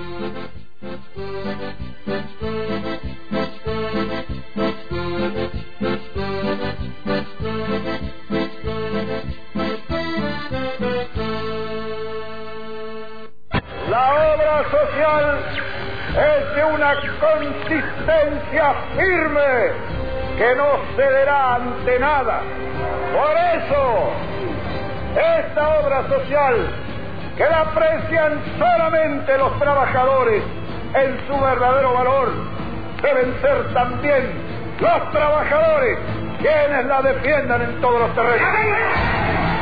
La obra social es de una consistencia firme que no cederá ante nada. Por eso, esta obra social, que la aprecian solamente los trabajadores en su verdadero valor, deben ser también los trabajadores quienes la defiendan en todos los terrenos.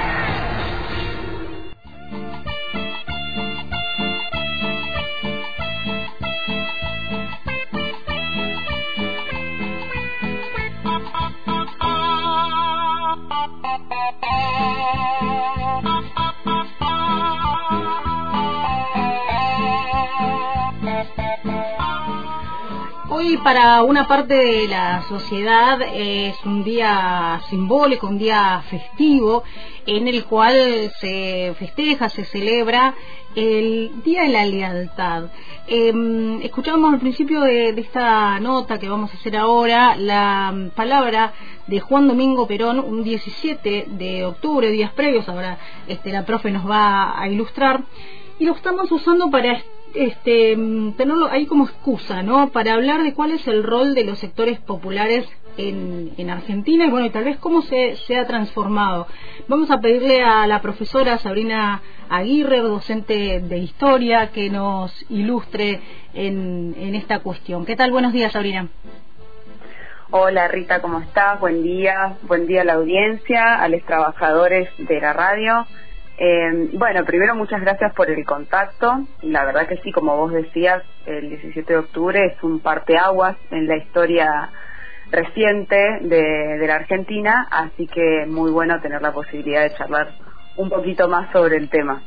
Hoy para una parte de la sociedad es un día simbólico, un día festivo, en el cual se festeja, se celebra el Día de la Lealtad. Escuchábamos al principio de esta nota que vamos a hacer ahora la palabra de Juan Domingo Perón, un 17 de octubre, días previos, ahora la profe nos va a ilustrar, y lo estamos usando para tenerlo ahí como excusa, ¿no? Para hablar de cuál es el rol de los sectores populares en Argentina y bueno, y tal vez cómo se ha transformado. Vamos a pedirle a la profesora Sabrina Aguirre, docente de Historia, que nos ilustre en esta cuestión. ¿Qué tal? Buenos días, Sabrina. Hola Rita, ¿cómo estás? Buen día a la audiencia, a los trabajadores de la radio. Bueno, primero muchas gracias por el contacto. La verdad que sí, como vos decías, el 17 de octubre es un parteaguas en la historia reciente de la Argentina, así que muy bueno tener la posibilidad de charlar un poquito más sobre el tema.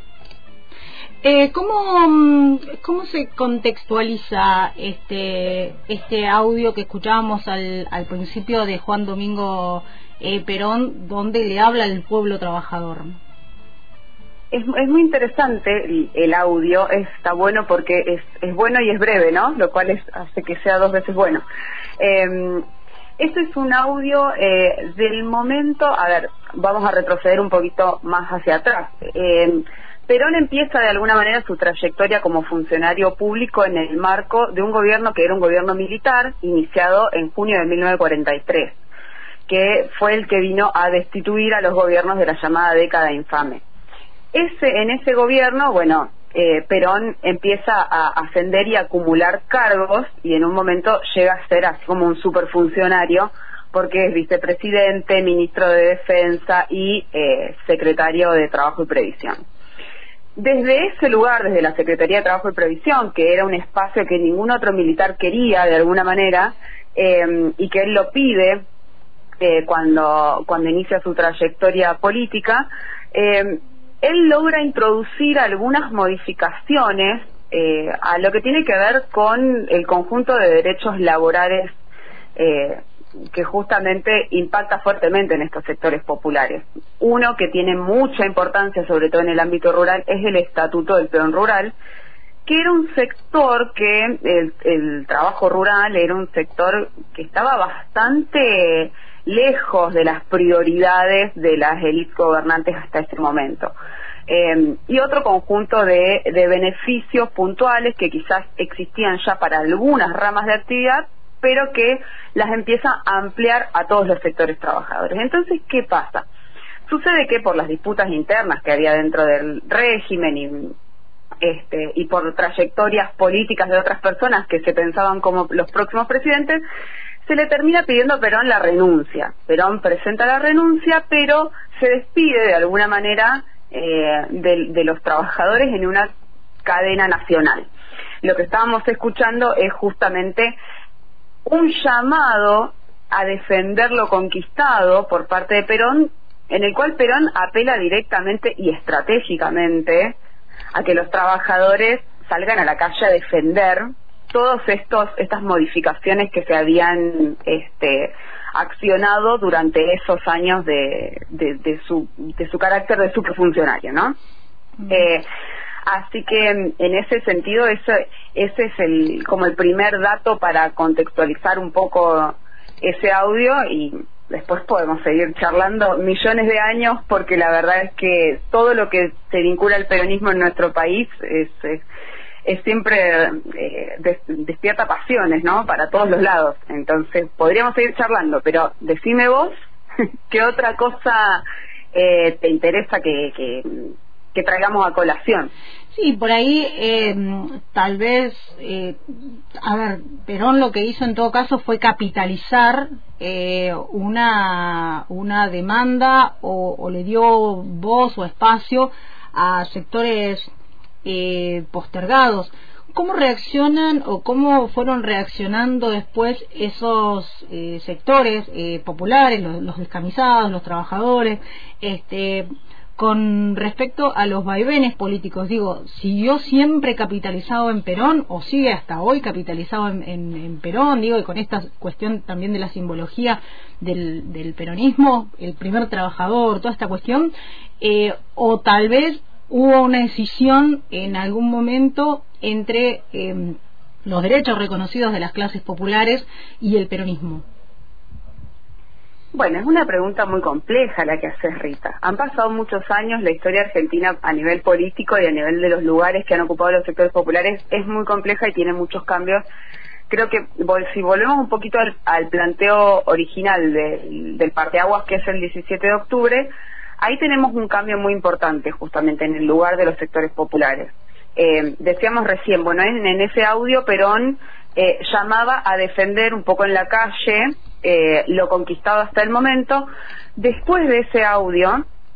¿Cómo se contextualiza este audio que escuchábamos al principio de Juan Domingo Perón, donde le habla al pueblo trabajador? Es muy interesante el audio, está bueno porque es bueno y es breve, ¿no? Lo cual hace que sea dos veces bueno. Este es un audio del momento, a ver, vamos a retroceder un poquito más hacia atrás. Perón empieza de alguna manera su trayectoria como funcionario público en el marco de un gobierno que era un gobierno militar, iniciado en junio de 1943, que fue el que vino a destituir a los gobiernos de la llamada década infame. En ese gobierno, bueno, Perón empieza a ascender y a acumular cargos y en un momento llega a ser así como un superfuncionario porque es vicepresidente, ministro de Defensa y secretario de Trabajo y Previsión. Desde ese lugar, desde la Secretaría de Trabajo y Previsión, que era un espacio que ningún otro militar quería de alguna manera y que él lo pide cuando inicia su trayectoria política, él logra introducir algunas modificaciones a lo que tiene que ver con el conjunto de derechos laborales que justamente impacta fuertemente en estos sectores populares. Uno que tiene mucha importancia, sobre todo en el ámbito rural, es el Estatuto del Peón Rural, que era un sector que, el trabajo rural era un sector que estaba bastante lejos de las prioridades de las élites gobernantes hasta ese momento. Y otro conjunto de beneficios puntuales que quizás existían ya para algunas ramas de actividad, pero que las empieza a ampliar a todos los sectores trabajadores. Entonces, ¿qué pasa? Sucede que por las disputas internas que había dentro del régimen y por trayectorias políticas de otras personas que se pensaban como los próximos presidentes, se le termina pidiendo a Perón la renuncia. Perón presenta la renuncia, pero se despide de alguna manera de los trabajadores en una cadena nacional. Lo que estábamos escuchando es justamente un llamado a defender lo conquistado por parte de Perón, en el cual Perón apela directamente y estratégicamente a que los trabajadores salgan a la calle a defender todas estas modificaciones que se habían accionado durante esos años de su carácter de superfuncionario, ¿no? Así que en ese sentido ese es como el primer dato para contextualizar un poco ese audio, y después podemos seguir charlando millones de años, porque la verdad es que todo lo que se vincula al peronismo en nuestro país es siempre despierta pasiones, ¿no? Para todos los lados. Entonces podríamos seguir charlando, pero decime vos qué otra cosa te interesa que traigamos a colación. Sí, por ahí tal vez, a ver, Perón lo que hizo en todo caso fue capitalizar una demanda, o le dio voz o espacio a sectores postergados. ¿Cómo reaccionan o cómo fueron reaccionando después esos sectores populares, los descamisados, los trabajadores, con respecto a los vaivenes políticos? Digo, ¿siguió siempre capitalizado en Perón o sigue hasta hoy capitalizado en Perón? Digo, y con esta cuestión también de la simbología del peronismo, el primer trabajador, toda esta cuestión, o tal vez hubo una decisión en algún momento entre los derechos reconocidos de las clases populares y el peronismo. Bueno, es una pregunta muy compleja la que haces, Rita. Han pasado muchos años, la historia argentina a nivel político y a nivel de los lugares que han ocupado los sectores populares es muy compleja y tiene muchos cambios. Creo que si volvemos un poquito al planteo original del parteaguas, que es el 17 de octubre, ahí tenemos un cambio muy importante justamente en el lugar de los sectores populares. Decíamos recién, bueno, en ese audio Perón llamaba a defender un poco en la calle lo conquistado hasta el momento. Después de ese audio,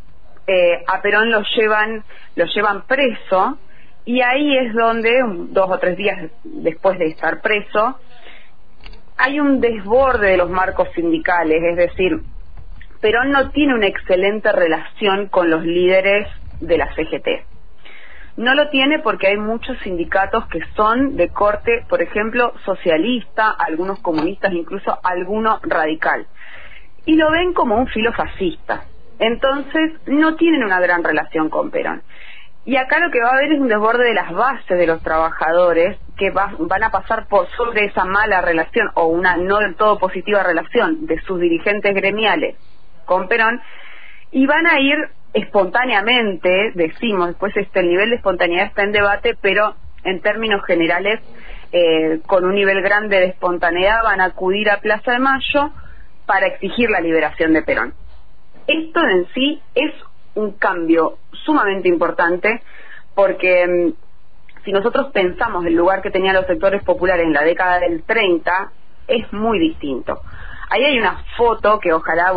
a Perón lo llevan preso, y ahí es donde, 2 o 3 días después de estar preso, hay un desborde de los marcos sindicales, es decir, Perón no tiene una excelente relación con los líderes de la CGT. No lo tiene porque hay muchos sindicatos que son de corte, por ejemplo, socialista, algunos comunistas, incluso alguno radical. Y lo ven como un filo fascista. Entonces, no tienen una gran relación con Perón. Y acá lo que va a haber es un desborde de las bases de los trabajadores que van a pasar por sobre esa mala relación, o una no del todo positiva relación de sus dirigentes gremiales con Perón, y van a ir espontáneamente, decimos, después el nivel de espontaneidad está en debate, pero en términos generales, con un nivel grande de espontaneidad, van a acudir a Plaza de Mayo para exigir la liberación de Perón. Esto en sí es un cambio sumamente importante, porque si nosotros pensamos el lugar que tenían los sectores populares en la década del 30, es muy distinto. Ahí hay una foto que ojalá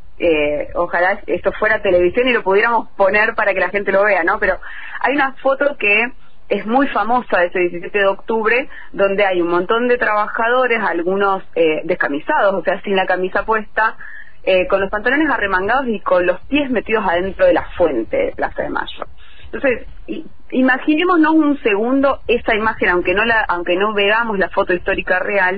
esto fuera televisión y lo pudiéramos poner para que la gente lo vea, ¿no? Pero hay una foto que es muy famosa de ese 17 de octubre, donde hay un montón de trabajadores, algunos descamisados, o sea, sin la camisa puesta, con los pantalones arremangados y con los pies metidos adentro de la fuente de Plaza de Mayo. Entonces, imaginémonos un segundo esa imagen, aunque no veamos la foto histórica real,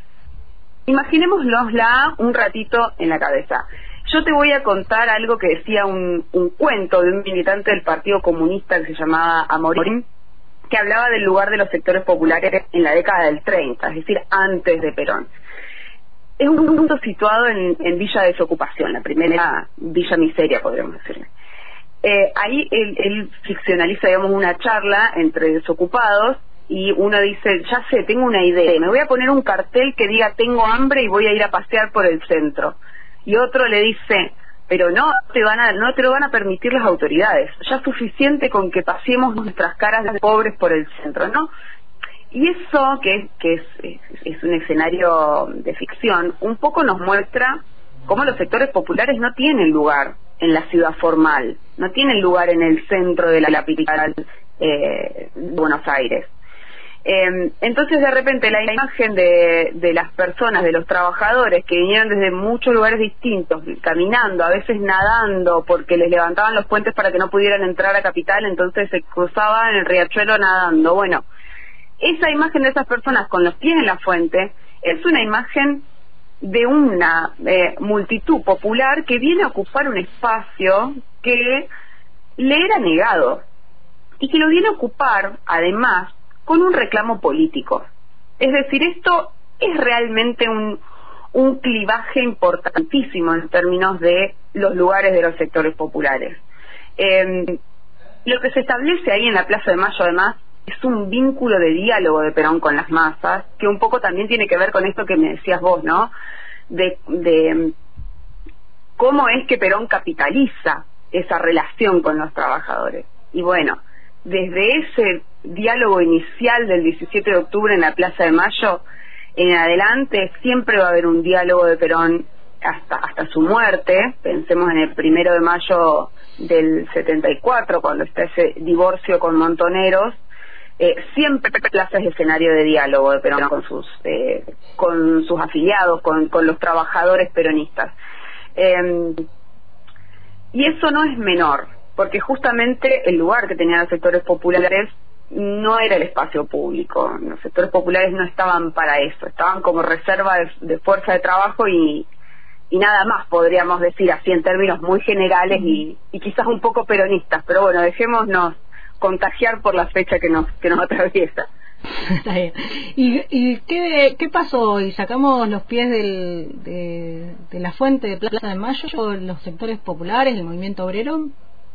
imaginémosla un ratito en la cabeza. Yo te voy a contar algo que decía un cuento de un militante del Partido Comunista que se llamaba Amorín, que hablaba del lugar de los sectores populares en la década del 30, es decir, antes de Perón. Es un punto situado en Villa Desocupación, la primera Villa Miseria, podríamos decirle. Ahí él ficcionaliza, digamos, una charla entre desocupados, y uno dice, ya sé, tengo una idea, me voy a poner un cartel que diga tengo hambre y voy a ir a pasear por el centro. Y otro le dice, pero no te lo van a permitir las autoridades, ya es suficiente con que paseemos nuestras caras de pobres por el centro, ¿no? Y eso, que es un escenario de ficción, un poco nos muestra cómo los sectores populares no tienen lugar en la ciudad formal, no tienen lugar en el centro de la capital de Buenos Aires. Entonces, de repente, la imagen de las personas, de los trabajadores que vinieron desde muchos lugares distintos, caminando, a veces nadando, porque les levantaban los puentes para que no pudieran entrar a Capital, entonces se cruzaban en el riachuelo nadando. Bueno, esa imagen de esas personas con los pies en la fuente es una imagen de una multitud popular que viene a ocupar un espacio que le era negado, y que lo viene a ocupar, además, con un reclamo político. Es decir, esto es realmente un clivaje importantísimo en términos de los lugares de los sectores populares. Lo que se establece ahí en la Plaza de Mayo, además, es un vínculo de diálogo de Perón con las masas, que un poco también tiene que ver con esto que me decías vos, ¿no? De cómo es que Perón capitaliza esa relación con los trabajadores. Y bueno, desde ese diálogo inicial del 17 de octubre en la Plaza de Mayo, en adelante siempre va a haber un diálogo de Perón hasta su muerte. Pensemos en el 1 de mayo del 74, cuando está ese divorcio con Montoneros. Siempre Plaza es escenario de diálogo de Perón con sus afiliados, con los trabajadores peronistas. Y eso no es menor, porque justamente el lugar que tenían los sectores populares no era el espacio público. Los sectores populares no estaban para eso, estaban como reserva de fuerza de trabajo y nada más, podríamos decir así en términos muy generales y quizás un poco peronistas, pero bueno, dejémonos contagiar por la fecha que nos atraviesa. Está bien. ¿Y qué pasó hoy? ¿Sacamos los pies de la fuente de Plaza de Mayo, los sectores populares, el movimiento obrero?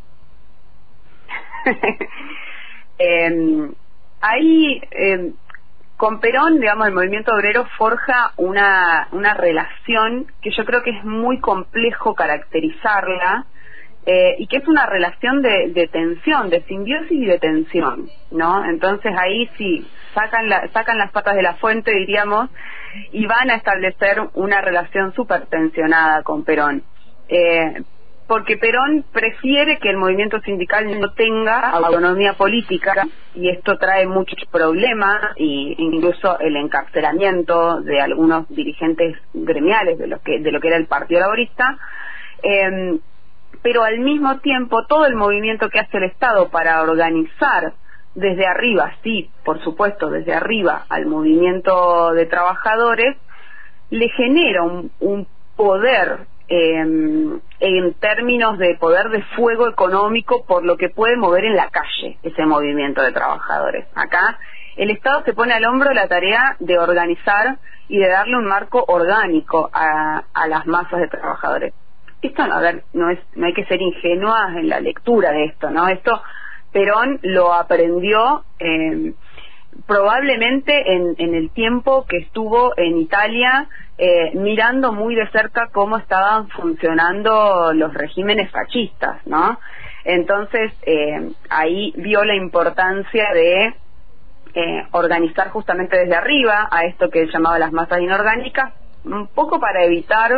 Ahí, con Perón, digamos, el movimiento obrero forja una relación que yo creo que es muy complejo caracterizarla, y que es una relación de tensión, de simbiosis y de tensión, ¿no? Entonces ahí sí, sacan las patas de la fuente, diríamos, y van a establecer una relación súper tensionada con Perón. Porque Perón prefiere que el movimiento sindical no tenga autonomía política, y esto trae muchos problemas, e incluso el encarcelamiento de algunos dirigentes gremiales de lo que era el Partido Laborista, pero al mismo tiempo todo el movimiento que hace el Estado para organizar desde arriba, sí, por supuesto, desde arriba al movimiento de trabajadores, le genera un poder en términos de poder de fuego económico por lo que puede mover en la calle ese movimiento de trabajadores. Acá el Estado se pone al hombro la tarea de organizar y de darle un marco orgánico a las masas de trabajadores. Esto, a ver, no hay que ser ingenuas en la lectura de esto, ¿no? Esto Perón lo aprendió probablemente en el tiempo que estuvo en Italia, mirando muy de cerca cómo estaban funcionando los regímenes fascistas, ¿no? Entonces, ahí vio la importancia de organizar justamente desde arriba a esto que él llamaba las masas inorgánicas, un poco para evitar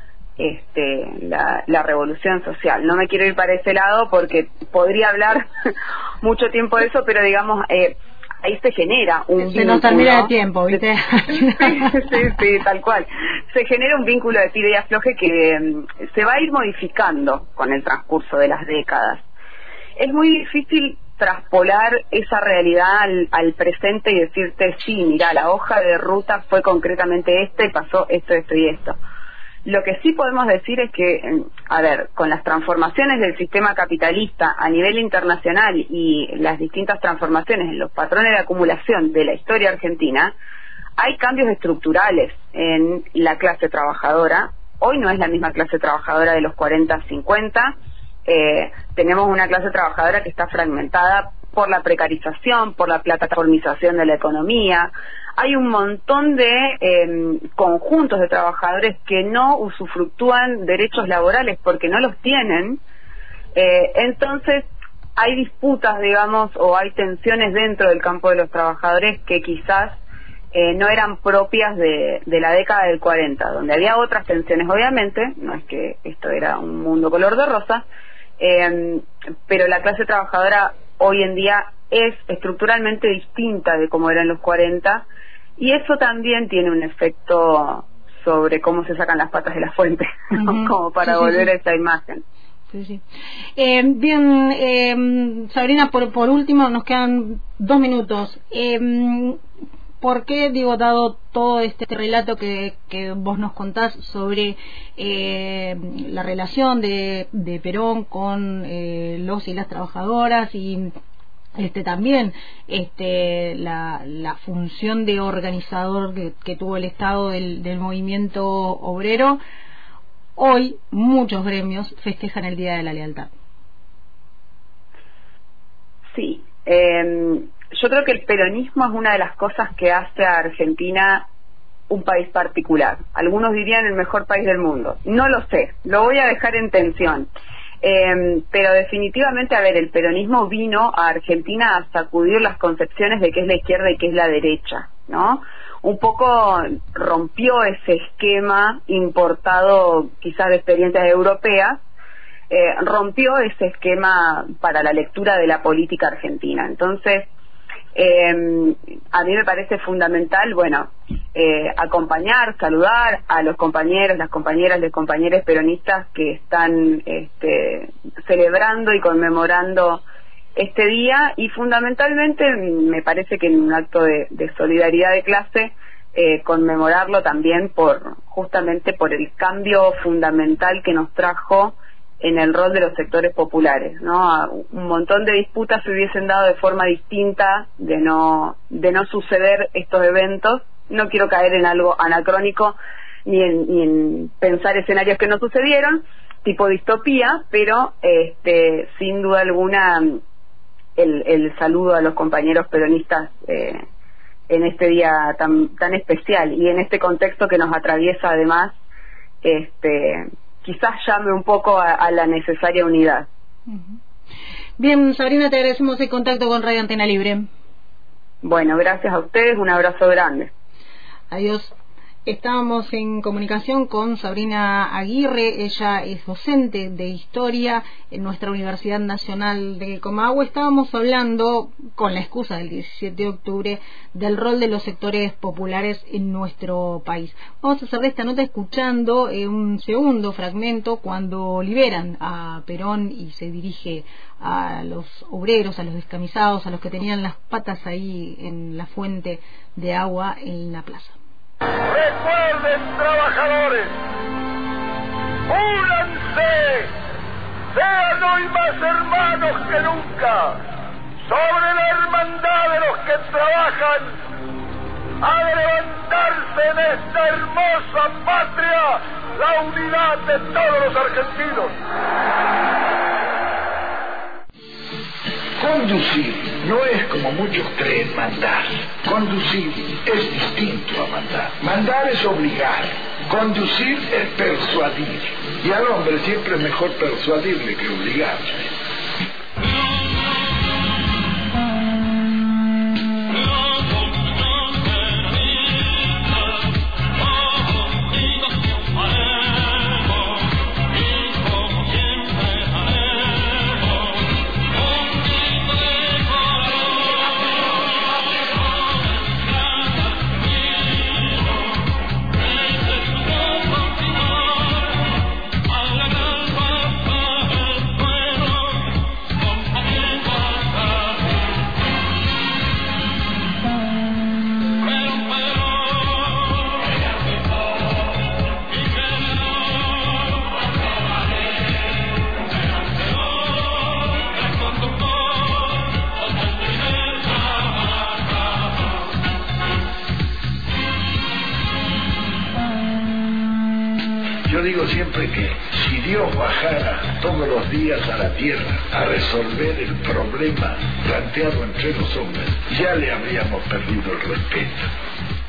la revolución social. No me quiero ir para ese lado porque podría hablar mucho tiempo de eso, pero digamos, ahí se genera un vínculo. Se nos termina el tiempo, ¿viste? Sí, tal cual. Se genera un vínculo de tira y afloje que se va a ir modificando con el transcurso de las décadas. Es muy difícil traspolar esa realidad al presente y decirte, sí, mira, la hoja de ruta fue concretamente esta y pasó esto y esto. Lo que sí podemos decir es que, a ver, con las transformaciones del sistema capitalista a nivel internacional y las distintas transformaciones en los patrones de acumulación de la historia argentina, hay cambios estructurales en la clase trabajadora. Hoy no es la misma clase trabajadora de los 40, 50. Tenemos una clase trabajadora que está fragmentada por la precarización, por la plataformización de la economía. Hay un montón de conjuntos de trabajadores que no usufructúan derechos laborales porque no los tienen. Entonces hay disputas, digamos, o hay tensiones dentro del campo de los trabajadores que quizás no eran propias de la década del 40, donde había otras tensiones, obviamente, no es que esto era un mundo color de rosa, pero la clase trabajadora hoy en día es estructuralmente distinta de como era en los 40, y eso también tiene un efecto sobre cómo se sacan las patas de la fuente, ¿no? Como para volver a esa imagen. Sí. Bien, Sabrina, por último, nos quedan 2 minutos. ¿Por qué, dado todo este relato que vos nos contás sobre la relación de Perón con los y las trabajadoras y también la función de organizador que tuvo el Estado del movimiento obrero. Hoy muchos gremios festejan el Día de la Lealtad. Sí, yo creo que el peronismo es una de las cosas que hace a Argentina un país particular. Algunos dirían el mejor país del mundo. No lo sé, lo voy a dejar en tensión. Pero definitivamente, a ver, el peronismo vino a Argentina a sacudir las concepciones de qué es la izquierda y qué es la derecha, ¿no? Un poco rompió ese esquema importado quizás de experiencias europeas, rompió ese esquema para la lectura de la política argentina. Entonces, a mí me parece fundamental, bueno, acompañar, saludar a los compañeros, las compañeras, los compañeros peronistas que están celebrando y conmemorando este día, y fundamentalmente me parece que en un acto de solidaridad de clase, conmemorarlo también justamente por el cambio fundamental que nos trajo en el rol de los sectores populares, ¿no? Un montón de disputas se hubiesen dado de forma distinta de no suceder estos eventos. No quiero caer en algo anacrónico ni en pensar escenarios que no sucedieron, tipo distopía, pero sin duda alguna el saludo a los compañeros peronistas en este día tan especial y en este contexto que nos atraviesa además, quizás llame un poco a la necesaria unidad. Bien, Sabrina, te agradecemos el contacto con Radio Antena Libre. Bueno, gracias a ustedes, un abrazo grande. Adiós. Estábamos en comunicación con Sabrina Aguirre, ella es docente de Historia en nuestra Universidad Nacional de Comahue. Estábamos hablando, con la excusa del 17 de octubre, del rol de los sectores populares en nuestro país. Vamos a hacer de esta nota escuchando un segundo fragmento cuando liberan a Perón y se dirige a los obreros, a los descamisados, a los que tenían las patas ahí en la fuente de agua en la plaza. Recuerden, trabajadores, únanse, sean hoy más hermanos que nunca. Sobre la hermandad de los que trabajan, ha de levantarse en esta hermosa patria la unidad de todos los argentinos. Conducir no es como muchos creen mandar. Conducir es distinto a mandar. Mandar es obligar. Conducir es persuadir. Y al hombre siempre es mejor persuadirle que obligarle. Yo digo siempre que si Dios bajara todos los días a la tierra a resolver el problema planteado entre los hombres, ya le habríamos perdido el respeto.